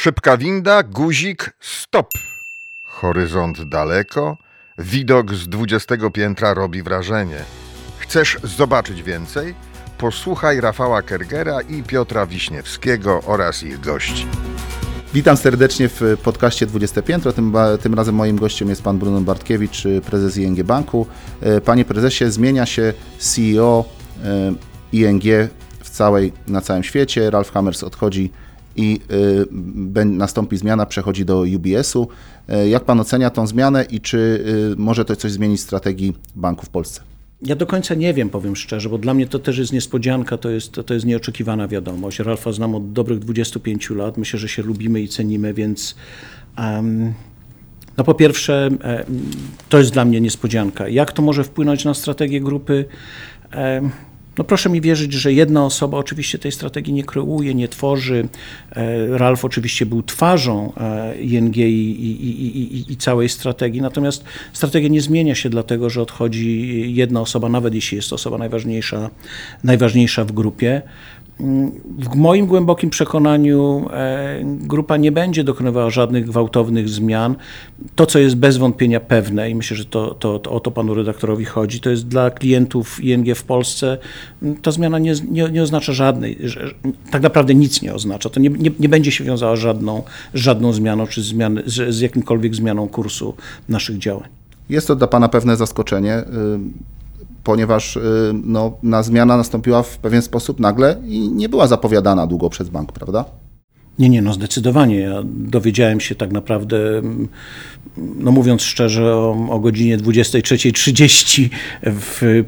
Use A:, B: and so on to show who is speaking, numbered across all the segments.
A: Szybka winda, guzik, stop. Horyzont daleko, widok z 20 piętra robi wrażenie. Chcesz zobaczyć więcej? Posłuchaj Rafała Kergera i Piotra Wiśniewskiego oraz ich gości.
B: Witam serdecznie w podcaście 20 Piętro. Tym razem moim gościem jest pan Brunon Bartkiewicz, prezes ING Banku. Panie prezesie, zmienia się CEO ING na całym świecie. Ralph Hammers odchodzi i nastąpi zmiana, przechodzi do UBS-u. Jak pan ocenia tą zmianę i czy może to coś zmienić w strategii banku w Polsce?
C: Ja do końca nie wiem, powiem szczerze, bo dla mnie to też jest niespodzianka, to jest nieoczekiwana wiadomość. Ralfa znam od dobrych 25 lat, myślę, że się lubimy i cenimy, więc no po pierwsze to jest dla mnie niespodzianka. Jak to może wpłynąć na strategię grupy? No proszę mi wierzyć, że jedna osoba oczywiście tej strategii nie kreuje, nie tworzy. Ralf oczywiście był twarzą ING i całej strategii, natomiast strategia nie zmienia się dlatego, że odchodzi jedna osoba, nawet jeśli jest to osoba najważniejsza w grupie. W moim głębokim przekonaniu grupa nie będzie dokonywała żadnych gwałtownych zmian. To, co jest bez wątpienia pewne i myślę, że o to panu redaktorowi chodzi, to jest dla klientów ING w Polsce ta zmiana nie oznacza żadnej, tak naprawdę nic nie oznacza. To nie będzie się wiązała żadną zmianą czy z jakimkolwiek zmianą kursu naszych działań.
B: Jest to dla pana pewne zaskoczenie, ponieważ zmiana nastąpiła w pewien sposób nagle i nie była zapowiadana długo przez bank, prawda?
C: Nie, zdecydowanie. Ja dowiedziałem się tak naprawdę, mówiąc szczerze, o godzinie 23:30 w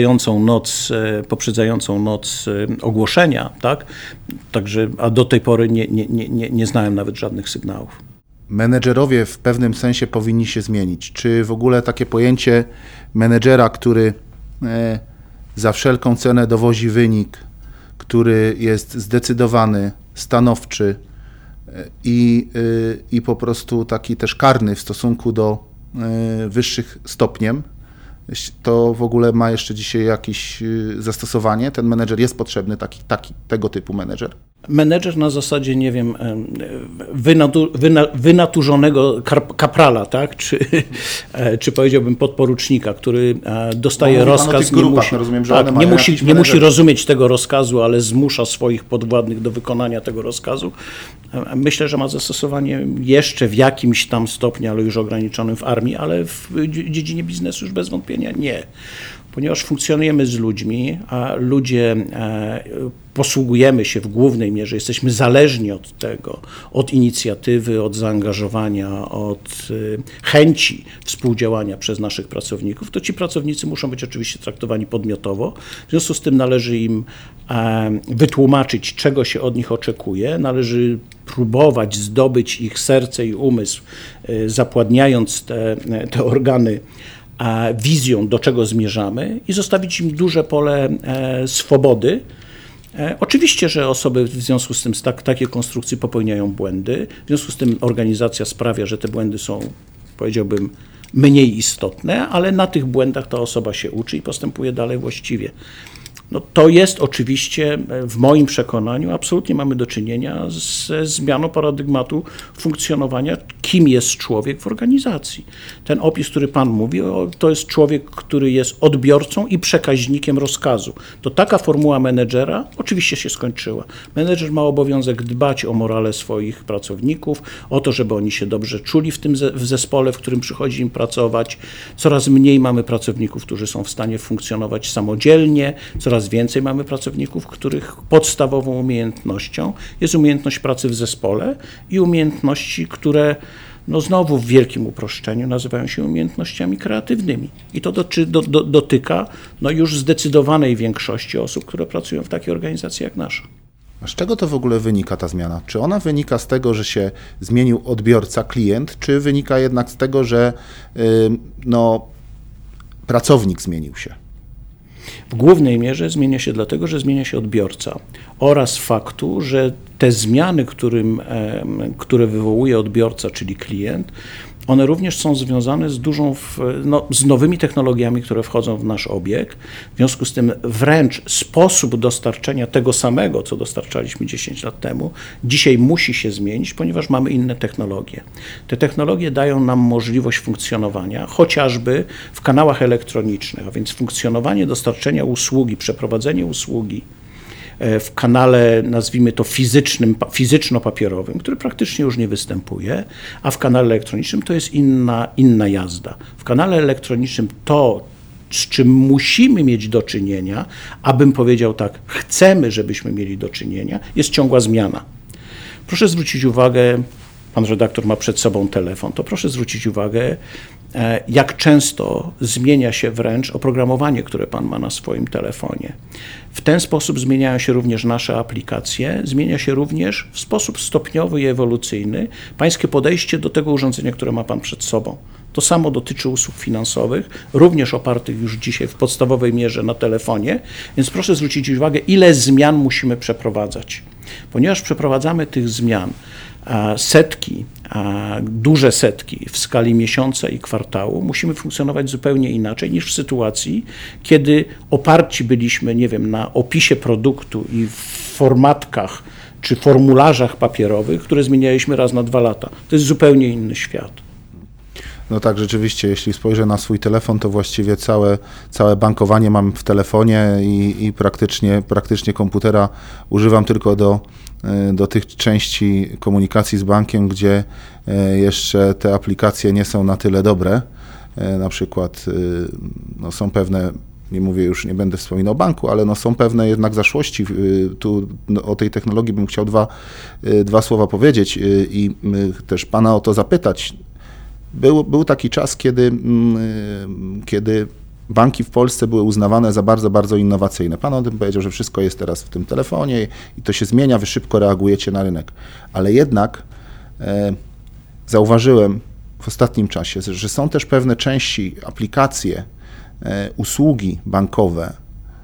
C: poprzedzającą noc ogłoszenia, tak? Także, a do tej pory nie znałem nawet żadnych sygnałów.
B: Menedżerowie w pewnym sensie powinni się zmienić. Czy w ogóle takie pojęcie menedżera, który za wszelką cenę dowozi wynik, który jest zdecydowany, stanowczy i po prostu taki też karny w stosunku do wyższych stopniem, to w ogóle ma jeszcze dzisiaj jakieś zastosowanie? Ten menedżer jest potrzebny, tego typu menedżer?
C: Menedżer na zasadzie, nie wiem, wynaturzonego kaprala, tak? Czy powiedziałbym podporucznika, który dostaje rozkaz, nie musi rozumieć tego rozkazu, ale zmusza swoich podwładnych do wykonania tego rozkazu. Myślę, że ma zastosowanie jeszcze w jakimś tam stopniu, ale już ograniczonym w armii, ale w dziedzinie biznesu już bez wątpienia nie. Ponieważ funkcjonujemy z ludźmi, a ludzie posługujemy się w głównej mierze, jesteśmy zależni od tego, od inicjatywy, od zaangażowania, od chęci współdziałania przez naszych pracowników, to ci pracownicy muszą być oczywiście traktowani podmiotowo. W związku z tym należy im wytłumaczyć, czego się od nich oczekuje, należy próbować zdobyć ich serce i umysł, zapładniając te organy wizją, do czego zmierzamy i zostawić im duże pole swobody. Oczywiście, że osoby w związku z tym z takiej konstrukcji popełniają błędy, w związku z tym organizacja sprawia, że te błędy są, powiedziałbym, mniej istotne, ale na tych błędach ta osoba się uczy i postępuje dalej właściwie. To jest oczywiście, w moim przekonaniu, absolutnie mamy do czynienia ze zmianą paradygmatu funkcjonowania, kim jest człowiek w organizacji. Ten opis, który pan mówi, to jest człowiek, który jest odbiorcą i przekaźnikiem rozkazu. To taka formuła menedżera oczywiście się skończyła. Menedżer ma obowiązek dbać o morale swoich pracowników, o to, żeby oni się dobrze czuli w zespole, w którym przychodzi im pracować. Coraz mniej mamy pracowników, którzy są w stanie funkcjonować samodzielnie, coraz więcej mamy pracowników, których podstawową umiejętnością jest umiejętność pracy w zespole i umiejętności, które znowu w wielkim uproszczeniu nazywają się umiejętnościami kreatywnymi. I to dotyka już zdecydowanej większości osób, które pracują w takiej organizacji jak nasza.
B: A z czego to w ogóle wynika ta zmiana? Czy ona wynika z tego, że się zmienił odbiorca, klient, czy wynika jednak z tego, że pracownik zmienił się?
C: W głównej mierze zmienia się dlatego, że zmienia się odbiorca oraz faktu, że te zmiany, które wywołuje odbiorca, czyli klient, one również są związane z nowymi technologiami, które wchodzą w nasz obieg. W związku z tym wręcz sposób dostarczenia tego samego, co dostarczaliśmy 10 lat temu, dzisiaj musi się zmienić, ponieważ mamy inne technologie. Te technologie dają nam możliwość funkcjonowania, chociażby w kanałach elektronicznych, a więc funkcjonowanie dostarczenia usługi, przeprowadzenie usługi w kanale, nazwijmy to fizyczno-papierowym, który praktycznie już nie występuje, a w kanale elektronicznym to jest inna jazda. W kanale elektronicznym to, z czym musimy mieć do czynienia, abym powiedział tak, chcemy, żebyśmy mieli do czynienia, jest ciągła zmiana. Proszę zwrócić uwagę, pan redaktor ma przed sobą telefon, to proszę zwrócić uwagę, jak często zmienia się wręcz oprogramowanie, które pan ma na swoim telefonie. W ten sposób zmieniają się również nasze aplikacje, zmienia się również w sposób stopniowy i ewolucyjny pańskie podejście do tego urządzenia, które ma pan przed sobą. To samo dotyczy usług finansowych, również opartych już dzisiaj w podstawowej mierze na telefonie, więc proszę zwrócić uwagę, ile zmian musimy przeprowadzać. Ponieważ przeprowadzamy tych zmian duże setki w skali miesiąca i kwartału, musimy funkcjonować zupełnie inaczej niż w sytuacji, kiedy oparci byliśmy, nie wiem, na opisie produktu i w formatkach czy formularzach papierowych, które zmienialiśmy raz na 2 lata. To jest zupełnie inny świat.
B: No tak, rzeczywiście, jeśli spojrzę na swój telefon, to właściwie całe bankowanie mam w telefonie i praktycznie komputera używam tylko do tych części komunikacji z bankiem, gdzie jeszcze te aplikacje nie są na tyle dobre. Na przykład są pewne, nie mówię już, nie będę wspominał o banku, ale są pewne jednak zaszłości. Tu o tej technologii bym chciał dwa słowa powiedzieć i też pana o to zapytać. Był taki czas, kiedy banki w Polsce były uznawane za bardzo, bardzo innowacyjne. Pan o tym powiedział, że wszystko jest teraz w tym telefonie i to się zmienia, wy szybko reagujecie na rynek. Ale jednak zauważyłem w ostatnim czasie, że są też pewne części, aplikacje, usługi bankowe,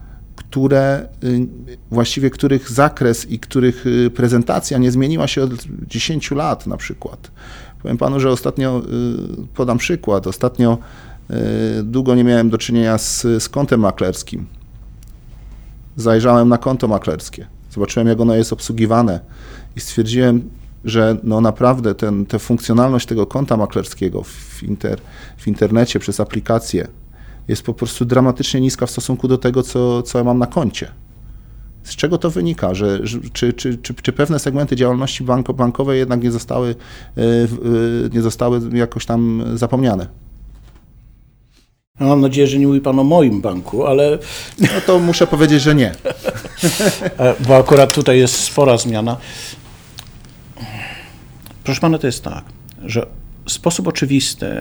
B: których zakres i których prezentacja nie zmieniła się od 10 lat na przykład. Powiem panu, że podam przykład, ostatnio długo nie miałem do czynienia z kontem maklerskim. Zajrzałem na konto maklerskie, zobaczyłem, jak ono jest obsługiwane i stwierdziłem, że naprawdę tę funkcjonalność tego konta maklerskiego w internecie przez aplikację jest po prostu dramatycznie niska w stosunku do tego, co ja mam na koncie. Z czego to wynika? Czy pewne segmenty działalności bankowej jednak nie zostały jakoś tam zapomniane?
C: Mam nadzieję, że nie mówi pan o moim banku, ale...
B: No to muszę powiedzieć, że nie.
C: Bo akurat tutaj jest spora zmiana. Proszę pana, to jest tak, że w sposób oczywisty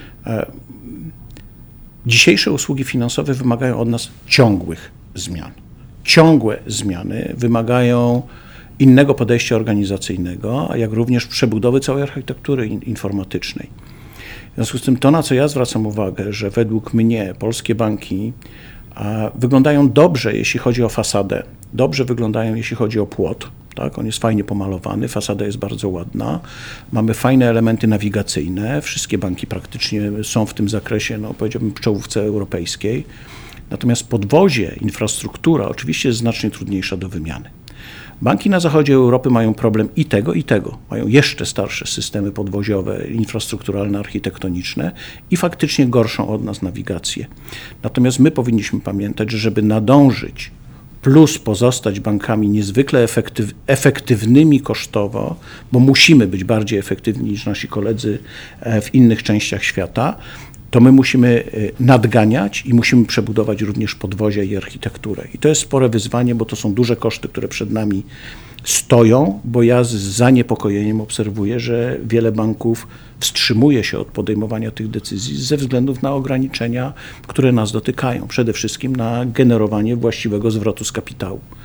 C: dzisiejsze usługi finansowe wymagają od nas ciągłych zmian. Ciągłe zmiany wymagają innego podejścia organizacyjnego, jak również przebudowy całej architektury informatycznej. W związku z tym to, na co ja zwracam uwagę, że według mnie polskie banki wyglądają dobrze, jeśli chodzi o fasadę, dobrze wyglądają, jeśli chodzi o płot. Tak? On jest fajnie pomalowany, fasada jest bardzo ładna, mamy fajne elementy nawigacyjne, wszystkie banki praktycznie są w tym zakresie, powiedziałbym, w czołówce europejskiej. Natomiast podwozie, infrastruktura oczywiście jest znacznie trudniejsza do wymiany. Banki na zachodzie Europy mają problem i tego. Mają jeszcze starsze systemy podwoziowe, infrastrukturalne, architektoniczne i faktycznie gorszą od nas nawigację. Natomiast my powinniśmy pamiętać, że żeby nadążyć plus pozostać bankami niezwykle efektywnymi kosztowo, bo musimy być bardziej efektywni niż nasi koledzy w innych częściach świata, to my musimy nadganiać i musimy przebudować również podwozia i architekturę. I to jest spore wyzwanie, bo to są duże koszty, które przed nami stoją, bo ja z zaniepokojeniem obserwuję, że wiele banków wstrzymuje się od podejmowania tych decyzji ze względów na ograniczenia, które nas dotykają. Przede wszystkim na generowanie właściwego zwrotu z kapitału.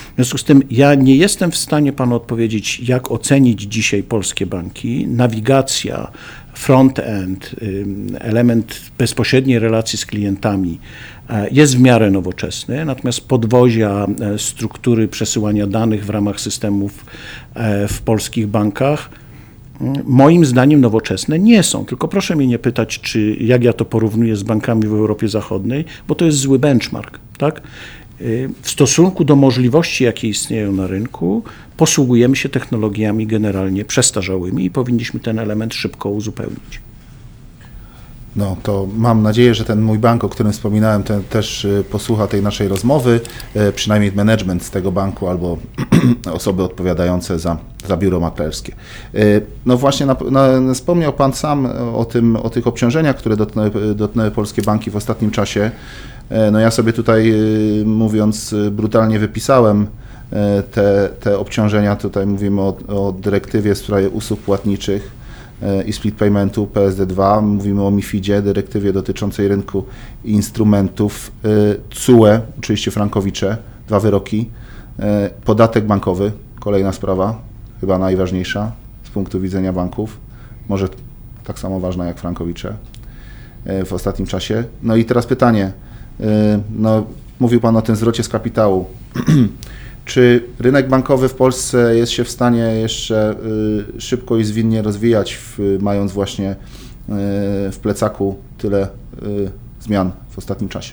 C: W związku z tym ja nie jestem w stanie panu odpowiedzieć, jak ocenić dzisiaj polskie banki. Nawigacja, front-end, element bezpośredniej relacji z klientami jest w miarę nowoczesny, natomiast podwozia struktury przesyłania danych w ramach systemów w polskich bankach moim zdaniem nowoczesne nie są. Tylko proszę mnie nie pytać, jak ja to porównuję z bankami w Europie Zachodniej, bo to jest zły benchmark, tak? W stosunku do możliwości, jakie istnieją na rynku, posługujemy się technologiami generalnie przestarzałymi i powinniśmy ten element szybko uzupełnić.
B: No to mam nadzieję, że ten mój bank, o którym wspominałem, ten też posłucha tej naszej rozmowy, przynajmniej management z tego banku albo osoby odpowiadające za biuro maklerskie. No właśnie wspomniał Pan sam o tych obciążeniach, które dotknęły polskie banki w ostatnim czasie. No ja sobie tutaj, mówiąc brutalnie, wypisałem te obciążenia. Tutaj mówimy o dyrektywie w sprawie usług płatniczych i split paymentu PSD2, mówimy o MiFidzie, dyrektywie dotyczącej rynku instrumentów, CUE, oczywiście frankowicze, 2 wyroki, podatek bankowy, kolejna sprawa, chyba najważniejsza z punktu widzenia banków, może tak samo ważna jak frankowicze w ostatnim czasie. No i teraz pytanie, no, mówił Pan o tym zwrocie z kapitału. Czy rynek bankowy w Polsce jest się w stanie jeszcze szybko i zwinnie rozwijać, mając właśnie w plecaku tyle zmian w ostatnim czasie?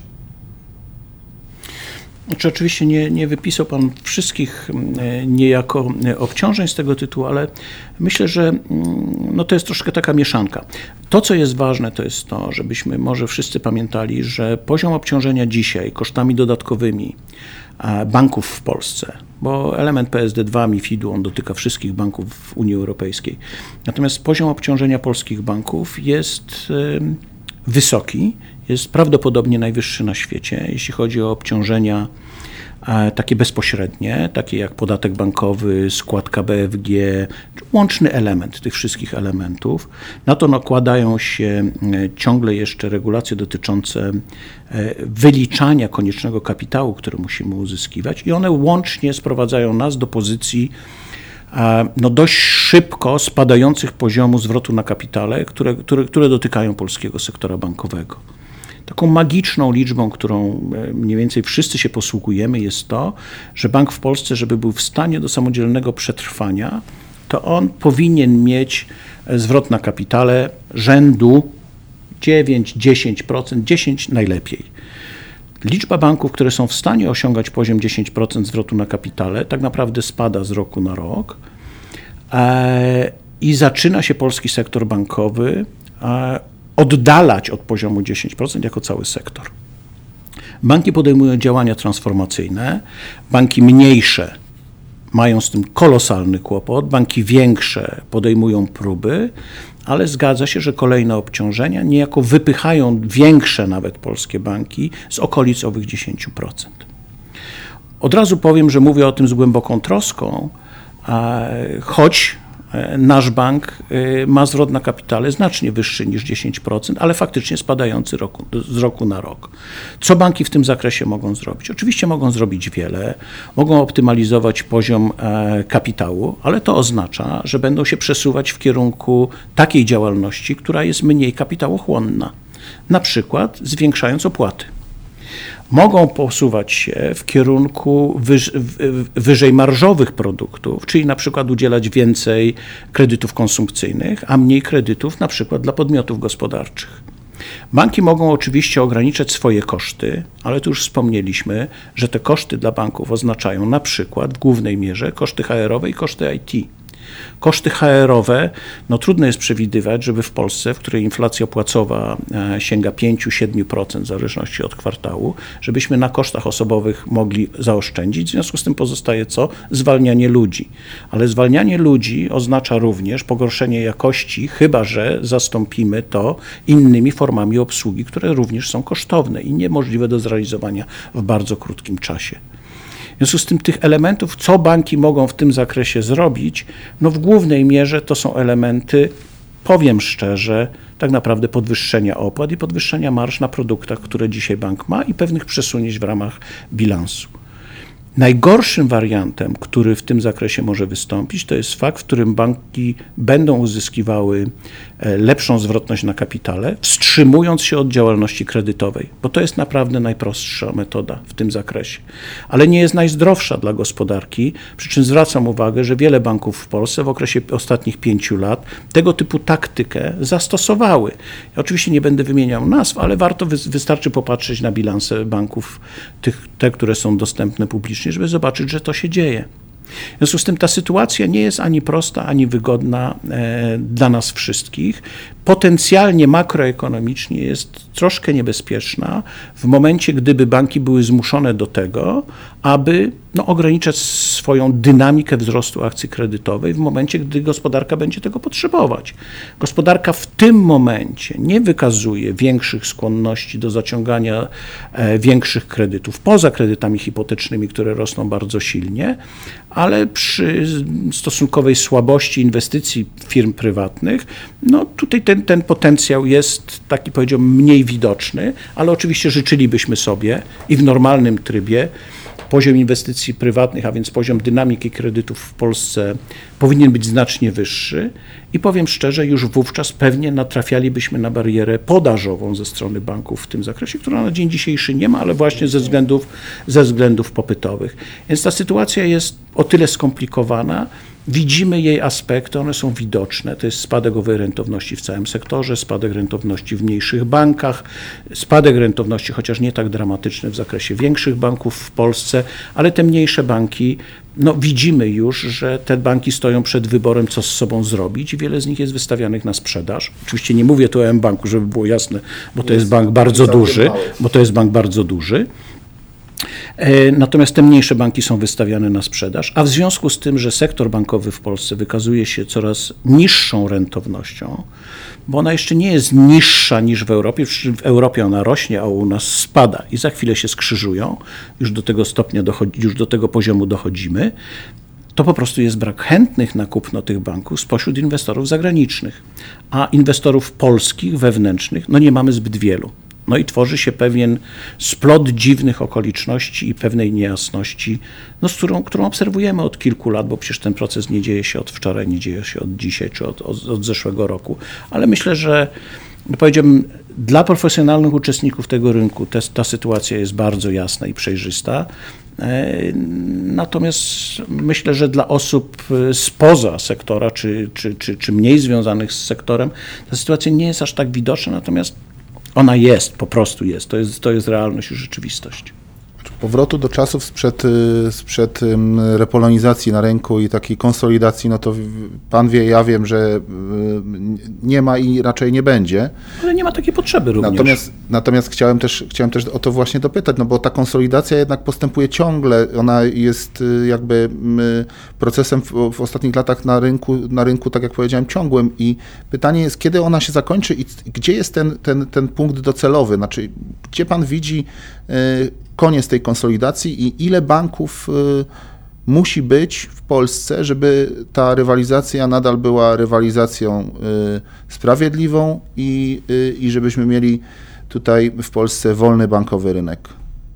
C: Znaczy, oczywiście nie wypisał Pan wszystkich niejako obciążeń z tego tytułu, ale myślę, że no to jest troszkę taka mieszanka. To, co jest ważne, to jest to, żebyśmy może wszyscy pamiętali, że poziom obciążenia dzisiaj kosztami dodatkowymi banków w Polsce, bo element PSD2, MiFiD-u, on dotyka wszystkich banków w Unii Europejskiej. Natomiast poziom obciążenia polskich banków jest wysoki, jest prawdopodobnie najwyższy na świecie, jeśli chodzi o obciążenia takie bezpośrednie, takie jak podatek bankowy, składka BFG, łączny element tych wszystkich elementów. Na to nakładają się ciągle jeszcze regulacje dotyczące wyliczania koniecznego kapitału, który musimy uzyskiwać i one łącznie sprowadzają nas do pozycji no dość szybko spadających poziomu zwrotu na kapitale, które dotykają polskiego sektora bankowego. Taką magiczną liczbą, którą mniej więcej wszyscy się posługujemy, jest to, że bank w Polsce, żeby był w stanie do samodzielnego przetrwania, to on powinien mieć zwrot na kapitale rzędu 9-10%, 10% najlepiej. Liczba banków, które są w stanie osiągać poziom 10% zwrotu na kapitale, tak naprawdę spada z roku na rok i zaczyna się polski sektor bankowy oddalać od poziomu 10% jako cały sektor. Banki podejmują działania transformacyjne, banki mniejsze mają z tym kolosalny kłopot, banki większe podejmują próby, ale zgadza się, że kolejne obciążenia niejako wypychają większe nawet polskie banki z okolic owych 10%. Od razu powiem, że mówię o tym z głęboką troską, choć nasz bank ma zwrot na kapitale znacznie wyższy niż 10%, ale faktycznie spadający z roku na rok. Co banki w tym zakresie mogą zrobić? Oczywiście mogą zrobić wiele, mogą optymalizować poziom kapitału, ale to oznacza, że będą się przesuwać w kierunku takiej działalności, która jest mniej kapitałochłonna, na przykład zwiększając opłaty. Mogą posuwać się w kierunku wyżej marżowych produktów, czyli na przykład udzielać więcej kredytów konsumpcyjnych, a mniej kredytów na przykład dla podmiotów gospodarczych. Banki mogą oczywiście ograniczać swoje koszty, ale tu już wspomnieliśmy, że te koszty dla banków oznaczają na przykład w głównej mierze koszty HR-owe i koszty IT. Koszty HR-owe, no trudno jest przewidywać, żeby w Polsce, w której inflacja płacowa sięga 5-7% w zależności od kwartału, żebyśmy na kosztach osobowych mogli zaoszczędzić. W związku z tym pozostaje co? Zwalnianie ludzi. Ale zwalnianie ludzi oznacza również pogorszenie jakości, chyba że zastąpimy to innymi formami obsługi, które również są kosztowne i niemożliwe do zrealizowania w bardzo krótkim czasie. W związku z tym tych elementów, co banki mogą w tym zakresie zrobić, no w głównej mierze to są elementy, powiem szczerze, tak naprawdę podwyższenia opłat i podwyższenia marż na produktach, które dzisiaj bank ma i pewnych przesunięć w ramach bilansu. Najgorszym wariantem, który w tym zakresie może wystąpić, to jest fakt, w którym banki będą uzyskiwały lepszą zwrotność na kapitale, wstrzymując się od działalności kredytowej, bo to jest naprawdę najprostsza metoda w tym zakresie, ale nie jest najzdrowsza dla gospodarki, przy czym zwracam uwagę, że wiele banków w Polsce w okresie ostatnich 5 lat tego typu taktykę zastosowały. Ja oczywiście nie będę wymieniał nazw, ale wystarczy popatrzeć na bilanse banków, te, które są dostępne publicznie, żeby zobaczyć, że to się dzieje. W związku z tym ta sytuacja nie jest ani prosta, ani wygodna dla nas wszystkich. Potencjalnie makroekonomicznie jest troszkę niebezpieczna w momencie, gdyby banki były zmuszone do tego, aby ograniczać swoją dynamikę wzrostu akcji kredytowej w momencie, gdy gospodarka będzie tego potrzebować. Gospodarka w tym momencie nie wykazuje większych skłonności do zaciągania większych kredytów, poza kredytami hipotecznymi, które rosną bardzo silnie, ale przy stosunkowej słabości inwestycji firm prywatnych, tutaj ten potencjał jest taki, powiedziałbym, mniej widoczny, ale oczywiście życzylibyśmy sobie i w normalnym trybie poziom inwestycji prywatnych, a więc poziom dynamiki kredytów w Polsce powinien być znacznie wyższy i powiem szczerze, już wówczas pewnie natrafialibyśmy na barierę podażową ze strony banków w tym zakresie, która na dzień dzisiejszy nie ma, ale właśnie ze względów popytowych. Więc ta sytuacja jest o tyle skomplikowana, widzimy jej aspekty, one są widoczne. To jest spadek owej rentowności w całym sektorze, spadek rentowności w mniejszych bankach, spadek rentowności, chociaż nie tak dramatyczny w zakresie większych banków w Polsce, ale te mniejsze banki, widzimy już, że te banki stoją przed wyborem, co z sobą zrobić i wiele z nich jest wystawianych na sprzedaż. Oczywiście nie mówię tu o mBanku, żeby było jasne, bo to jest bank bardzo duży. Natomiast te mniejsze banki są wystawiane na sprzedaż, a w związku z tym, że sektor bankowy w Polsce wykazuje się coraz niższą rentownością, bo ona jeszcze nie jest niższa niż w Europie, w Europie ona rośnie, a u nas spada i za chwilę się skrzyżują, już do tego stopnia już do tego poziomu dochodzimy, to po prostu jest brak chętnych na kupno tych banków spośród inwestorów zagranicznych, a inwestorów polskich, wewnętrznych, nie mamy zbyt wielu. I tworzy się pewien splot dziwnych okoliczności i pewnej niejasności, którą obserwujemy od kilku lat, bo przecież ten proces nie dzieje się od wczoraj, nie dzieje się od dzisiaj czy od zeszłego roku. Ale myślę, że powiedziałbym, dla profesjonalnych uczestników tego rynku ta sytuacja jest bardzo jasna i przejrzysta. Natomiast myślę, że dla osób spoza sektora czy mniej związanych z sektorem ta sytuacja nie jest aż tak widoczna, natomiast ona jest, po prostu jest. To jest realność i rzeczywistość.
B: Powrotu do czasów sprzed repolonizacji na rynku i takiej konsolidacji, to pan wie, ja wiem, że nie ma i raczej nie będzie.
C: Ale nie ma takiej potrzeby również.
B: Natomiast chciałem też o to właśnie dopytać, bo ta konsolidacja jednak postępuje ciągle. Ona jest jakby procesem w ostatnich latach na rynku, tak jak powiedziałem, ciągłym i pytanie jest, kiedy ona się zakończy i gdzie jest ten punkt docelowy? Znaczy, gdzie pan widzi koniec tej konsolidacji i ile banków musi być w Polsce, żeby ta rywalizacja nadal była rywalizacją sprawiedliwą i żebyśmy mieli tutaj w Polsce wolny bankowy rynek?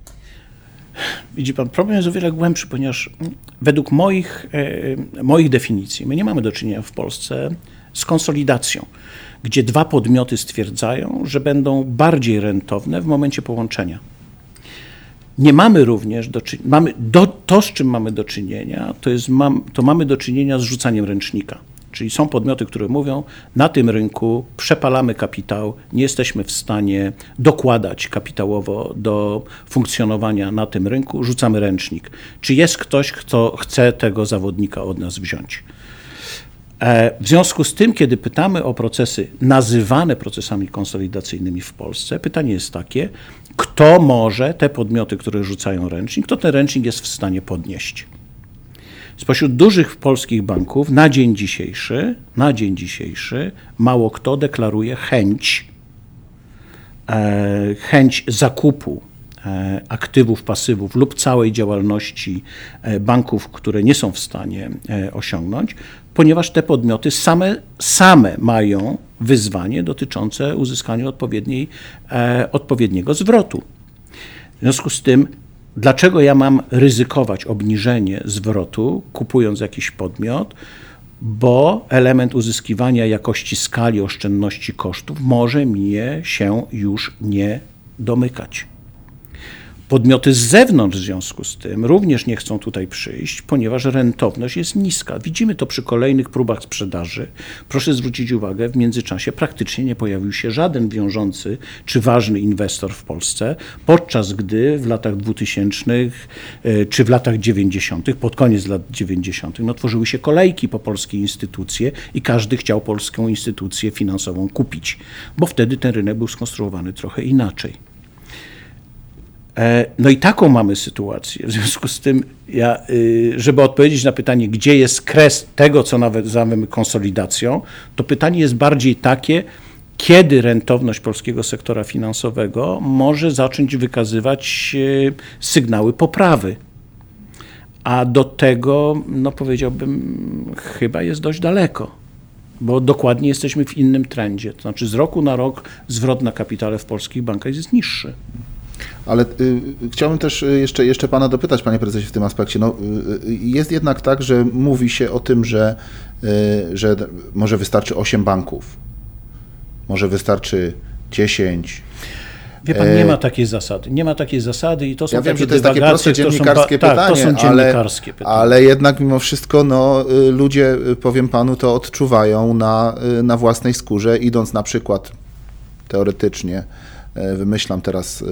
C: Widzi pan, problem jest o wiele głębszy, ponieważ według moich definicji my nie mamy do czynienia w Polsce z konsolidacją, gdzie dwa podmioty stwierdzają, że będą bardziej rentowne w momencie połączenia. Nie mamy również to, z czym mamy do czynienia, to mamy do czynienia z rzucaniem ręcznika. Czyli są podmioty, które mówią, na tym rynku przepalamy kapitał, nie jesteśmy w stanie dokładać kapitałowo do funkcjonowania na tym rynku, rzucamy ręcznik. Czy jest ktoś, kto chce tego zawodnika od nas wziąć? W związku z tym, kiedy pytamy o procesy nazywane procesami konsolidacyjnymi w Polsce, pytanie jest takie, kto może te podmioty, które rzucają ręcznik, kto ten ręcznik jest w stanie podnieść? Spośród dużych polskich banków na dzień dzisiejszy mało kto deklaruje chęć zakupu aktywów, pasywów lub całej działalności banków, które nie są w stanie osiągnąć, ponieważ te podmioty same mają wyzwanie dotyczące uzyskania odpowiedniego zwrotu. W związku z tym Dlaczego ja mam ryzykować obniżenie zwrotu, kupując jakiś podmiot? Bo element uzyskiwania jakości skali, oszczędności kosztów może mnie się już nie domykać. Podmioty z zewnątrz w związku z tym również nie chcą tutaj przyjść, ponieważ rentowność jest niska. Widzimy to przy kolejnych próbach sprzedaży. Proszę zwrócić uwagę, w międzyczasie praktycznie nie pojawił się żaden wiążący czy ważny inwestor w Polsce, podczas gdy w latach 2000 czy w latach 90., pod koniec lat 90., tworzyły się kolejki po polskie instytucje i każdy chciał polską instytucję finansową kupić, bo wtedy ten rynek był skonstruowany trochę inaczej. No i taką mamy sytuację. W związku z tym, żeby odpowiedzieć na pytanie, gdzie jest kres tego, co nawet nazywamy konsolidacją, to pytanie jest bardziej takie, kiedy rentowność polskiego sektora finansowego może zacząć wykazywać sygnały poprawy. A do tego, powiedziałbym, chyba jest dość daleko, bo dokładnie jesteśmy w innym trendzie. To znaczy z roku na rok zwrot na kapitale w polskich bankach jest niższy.
B: Ale chciałbym też jeszcze pana dopytać, panie prezesie, w tym aspekcie. Jest jednak tak, że mówi się o tym, że może wystarczy 8 banków, może wystarczy 10.
C: Wie pan, nie ma takiej zasady. Nie ma takiej zasady i to są
B: wiem, że to jest takie proste dziennikarskie pytanie,
C: to są dziennikarskie pytania.
B: Ale jednak mimo wszystko ludzie, powiem panu, to odczuwają na własnej skórze, idąc na przykład teoretycznie, wymyślam teraz,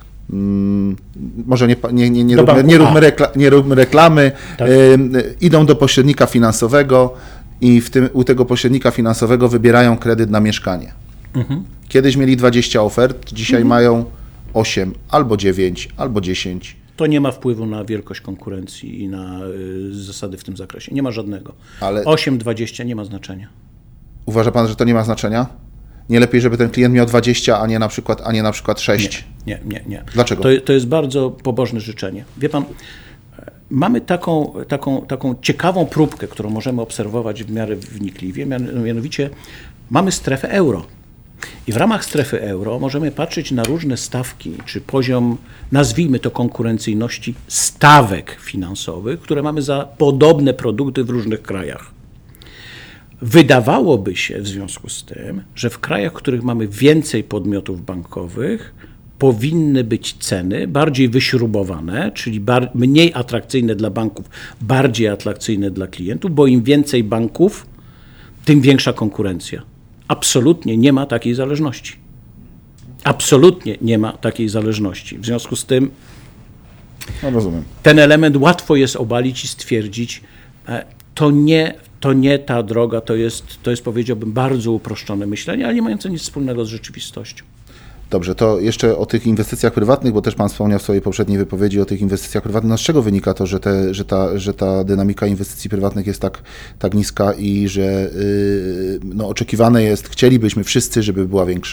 B: może nie róbmy reklamy, tak. Idą do pośrednika finansowego i u tego pośrednika finansowego wybierają kredyt na mieszkanie. Mhm. Kiedyś mieli 20 ofert, dzisiaj mają 8, albo 9, albo 10.
C: To nie ma wpływu na wielkość konkurencji i na zasady w tym zakresie. Nie ma żadnego. Ale 8, 20 nie ma znaczenia.
B: Uważa pan, że to nie ma znaczenia? Nie lepiej, żeby ten klient miał 20, a nie na przykład 6?
C: Nie.
B: Dlaczego?
C: To jest bardzo pobożne życzenie. Wie pan, mamy taką ciekawą próbkę, którą możemy obserwować w miarę wnikliwie, mianowicie mamy strefę euro. I w ramach strefy euro możemy patrzeć na różne stawki, czy poziom, nazwijmy to konkurencyjności stawek finansowych, które mamy za podobne produkty w różnych krajach. Wydawałoby się w związku z tym, że w krajach, w których mamy więcej podmiotów bankowych, powinny być ceny bardziej wyśrubowane, czyli mniej atrakcyjne dla banków, bardziej atrakcyjne dla klientów, bo im więcej banków, tym większa konkurencja. Absolutnie nie ma takiej zależności. Absolutnie nie ma takiej zależności. W związku z tym
B: rozumiem.
C: Ten element łatwo jest obalić i stwierdzić, to nie ta droga, to jest powiedziałbym bardzo uproszczone myślenie, ale nie mające nic wspólnego z rzeczywistością.
B: Dobrze, to jeszcze o tych inwestycjach prywatnych, bo też pan wspomniał w swojej poprzedniej wypowiedzi o tych inwestycjach prywatnych. Z czego wynika to, że ta dynamika inwestycji prywatnych jest tak niska i że oczekiwane jest, chcielibyśmy wszyscy, żeby była większa?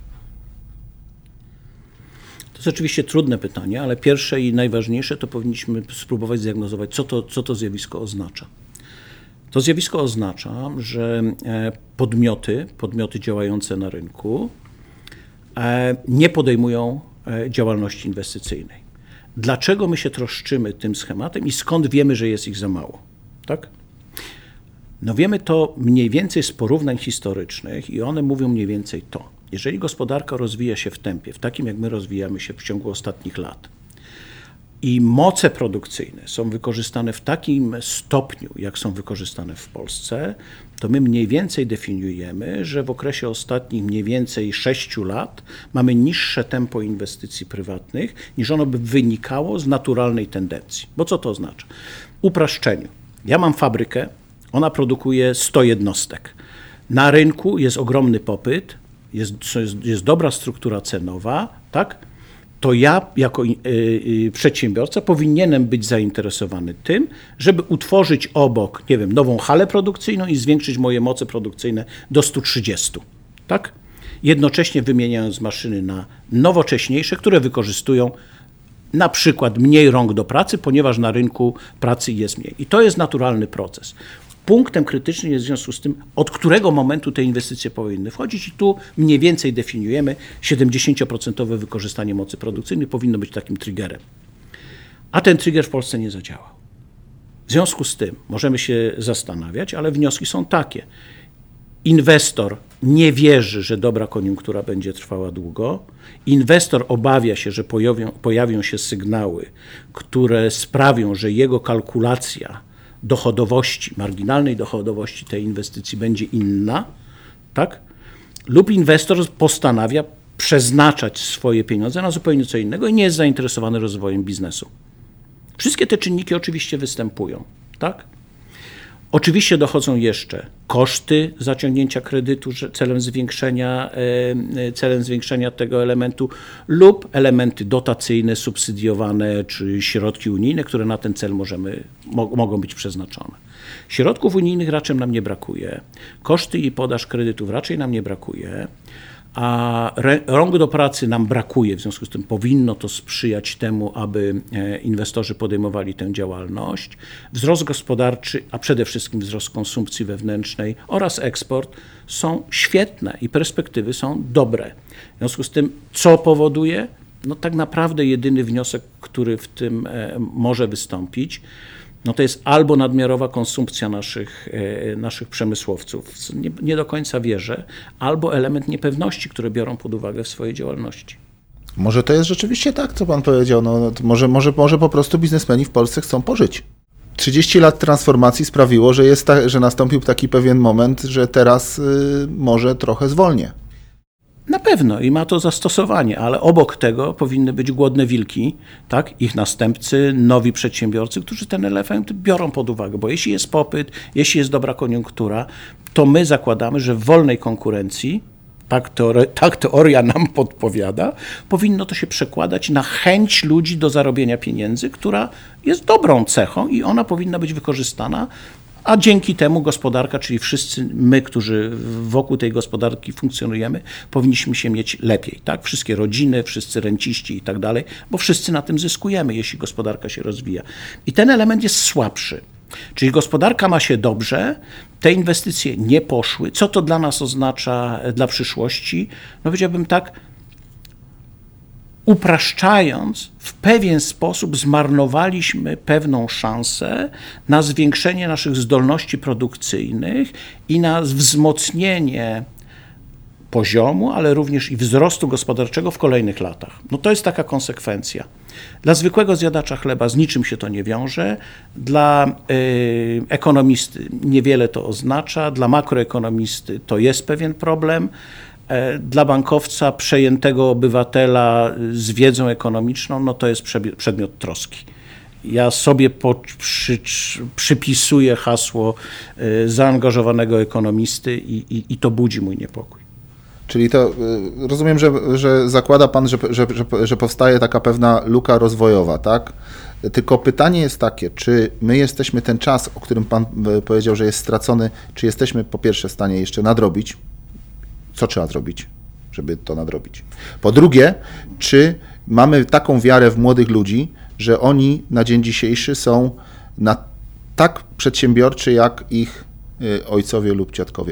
C: To jest oczywiście trudne pytanie, ale pierwsze i najważniejsze to powinniśmy spróbować zdiagnozować, co to zjawisko oznacza. To zjawisko oznacza, że podmioty działające na rynku nie podejmują działalności inwestycyjnej. Dlaczego my się troszczymy tym schematem i skąd wiemy, że jest ich za mało? Tak? Wiemy to mniej więcej z porównań historycznych i one mówią mniej więcej to. Jeżeli gospodarka rozwija się w tempie, w takim jak my rozwijamy się w ciągu ostatnich lat, i moce produkcyjne są wykorzystane w takim stopniu, jak są wykorzystane w Polsce, to my mniej więcej definiujemy, że w okresie ostatnich mniej więcej 6 lat mamy niższe tempo inwestycji prywatnych, niż ono by wynikało z naturalnej tendencji. Bo co to oznacza? Upraszczeniu. Ja mam fabrykę, ona produkuje 100 jednostek. Na rynku jest ogromny popyt, jest dobra struktura cenowa, tak? To ja jako przedsiębiorca powinienem być zainteresowany tym, żeby utworzyć obok, nową halę produkcyjną i zwiększyć moje moce produkcyjne do 130, tak? Jednocześnie wymieniając maszyny na nowocześniejsze, które wykorzystują na przykład mniej rąk do pracy, ponieważ na rynku pracy jest mniej. I to jest naturalny proces. Punktem krytycznym jest w związku z tym, od którego momentu te inwestycje powinny wchodzić i tu mniej więcej definiujemy 70% wykorzystanie mocy produkcyjnej powinno być takim triggerem. A ten trigger w Polsce nie zadziałał. W związku z tym możemy się zastanawiać, ale wnioski są takie. Inwestor nie wierzy, że dobra koniunktura będzie trwała długo. Inwestor obawia się, że pojawią się sygnały, które sprawią, że jego kalkulacja dochodowości, marginalnej dochodowości tej inwestycji będzie inna, tak? Lub inwestor postanawia przeznaczać swoje pieniądze na zupełnie co innego i nie jest zainteresowany rozwojem biznesu. Wszystkie te czynniki oczywiście występują, tak? Oczywiście dochodzą jeszcze koszty zaciągnięcia kredytu celem zwiększenia tego elementu lub elementy dotacyjne, subsydiowane czy środki unijne, które na ten cel mogą być przeznaczone. Środków unijnych raczej nam nie brakuje, koszty i podaż kredytów raczej nam nie brakuje, a rąk do pracy nam brakuje, w związku z tym powinno to sprzyjać temu, aby inwestorzy podejmowali tę działalność. Wzrost gospodarczy, a przede wszystkim wzrost konsumpcji wewnętrznej oraz eksport są świetne i perspektywy są dobre. W związku z tym, co powoduje? No tak naprawdę jedyny wniosek, który w tym może wystąpić, no to jest albo nadmiarowa konsumpcja naszych przemysłowców, nie do końca wierzę, albo element niepewności, które biorą pod uwagę w swojej działalności.
B: Może to jest rzeczywiście tak, co pan powiedział. No, może po prostu biznesmeni w Polsce chcą pożyć. 30 lat transformacji sprawiło, że nastąpił taki pewien moment, że teraz może trochę zwolnię.
C: Na pewno i ma to zastosowanie, ale obok tego powinny być głodne wilki, tak? Ich następcy, nowi przedsiębiorcy, którzy ten element biorą pod uwagę, bo jeśli jest popyt, jeśli jest dobra koniunktura, to my zakładamy, że w wolnej konkurencji, tak teoria nam podpowiada, powinno to się przekładać na chęć ludzi do zarobienia pieniędzy, która jest dobrą cechą i ona powinna być wykorzystana, a dzięki temu gospodarka, czyli wszyscy my, którzy wokół tej gospodarki funkcjonujemy, powinniśmy się mieć lepiej, tak? Wszystkie rodziny, wszyscy renciści i tak dalej, bo wszyscy na tym zyskujemy, jeśli gospodarka się rozwija. I ten element jest słabszy. Czyli gospodarka ma się dobrze, te inwestycje nie poszły. Co to dla nas oznacza dla przyszłości? No powiedziałbym tak, upraszczając, w pewien sposób zmarnowaliśmy pewną szansę na zwiększenie naszych zdolności produkcyjnych i na wzmocnienie poziomu, ale również i wzrostu gospodarczego w kolejnych latach. No to jest taka konsekwencja. Dla zwykłego zjadacza chleba z niczym się to nie wiąże, dla ekonomisty niewiele to oznacza, dla makroekonomisty to jest pewien problem, dla bankowca, przejętego obywatela z wiedzą ekonomiczną, no to jest przedmiot troski. Ja sobie przypisuję hasło zaangażowanego ekonomisty i to budzi mój niepokój.
B: Czyli to rozumiem, że zakłada pan, że powstaje taka pewna luka rozwojowa, tak? Tylko pytanie jest takie, czy my jesteśmy ten czas, o którym pan powiedział, że jest stracony, czy jesteśmy po pierwsze w stanie jeszcze nadrobić? Co trzeba zrobić, żeby to nadrobić? Po drugie, czy mamy taką wiarę w młodych ludzi, że oni na dzień dzisiejszy są tak przedsiębiorczy, jak ich ojcowie lub dziadkowie?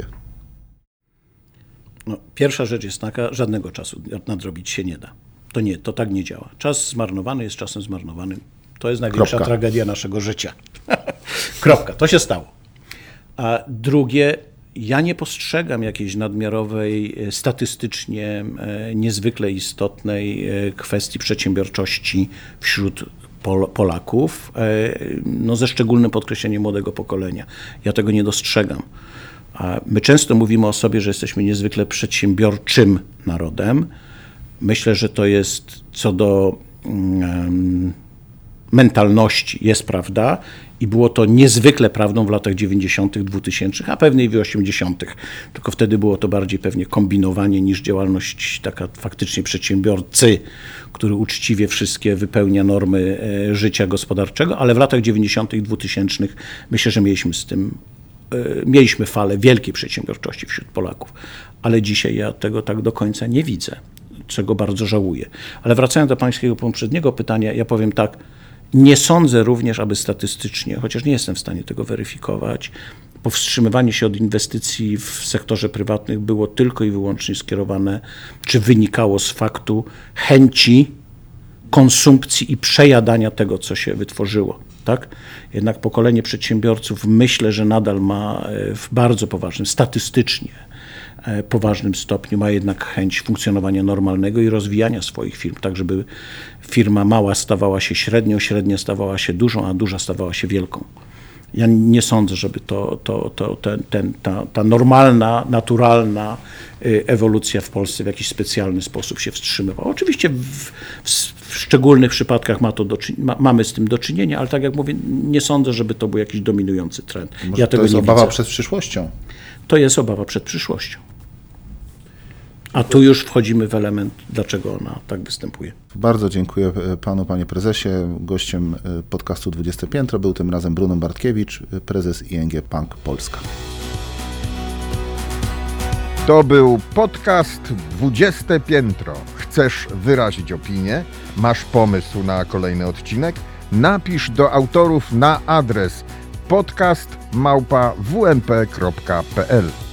C: No, pierwsza rzecz jest taka, żadnego czasu nadrobić się nie da. To tak nie działa. Czas zmarnowany jest czasem zmarnowanym. To jest największa tragedia naszego życia. Kropka. To się stało. A drugie, ja nie postrzegam jakiejś nadmiarowej, statystycznie niezwykle istotnej kwestii przedsiębiorczości wśród Polaków, no ze szczególnym podkreśleniem młodego pokolenia. Ja tego nie dostrzegam. My często mówimy o sobie, że jesteśmy niezwykle przedsiębiorczym narodem. Myślę, że to jest co do mentalności jest prawda i było to niezwykle prawdą w latach 90., 2000, a pewnie i w 80., tylko wtedy było to bardziej pewnie kombinowanie niż działalność taka faktycznie przedsiębiorcy, który uczciwie wszystkie wypełnia normy życia gospodarczego, ale w latach 90., 2000 myślę, że mieliśmy falę wielkiej przedsiębiorczości wśród Polaków, ale dzisiaj ja tego tak do końca nie widzę, czego bardzo żałuję. Ale wracając do pańskiego poprzedniego pytania, ja powiem tak, nie sądzę również, aby statystycznie, chociaż nie jestem w stanie tego weryfikować, powstrzymywanie się od inwestycji w sektorze prywatnym było tylko i wyłącznie skierowane, czy wynikało z faktu chęci konsumpcji i przejadania tego, co się wytworzyło. Tak? Jednak pokolenie przedsiębiorców myślę, że nadal ma w bardzo poważnym, statystycznie poważnym stopniu, ma jednak chęć funkcjonowania normalnego i rozwijania swoich firm, tak żeby firma mała stawała się średnią, średnia stawała się dużą, a duża stawała się wielką. Ja nie sądzę, żeby ta normalna, naturalna ewolucja w Polsce w jakiś specjalny sposób się wstrzymywała. Oczywiście w szczególnych przypadkach mamy z tym do czynienia, ale tak jak mówię, nie sądzę, żeby to był jakiś dominujący trend.
B: Może ja tego to jest obawa przed przyszłością?
C: To jest obawa przed przyszłością. A tu już wchodzimy w element, dlaczego ona tak występuje.
B: Bardzo dziękuję panu, panie prezesie. Gościem podcastu 20 Piętro był tym razem Brunon Bartkiewicz, prezes ING Bank Polska.
A: To był podcast 20 Piętro. Chcesz wyrazić opinię? Masz pomysł na kolejny odcinek? Napisz do autorów na adres podcast@wmp.pl.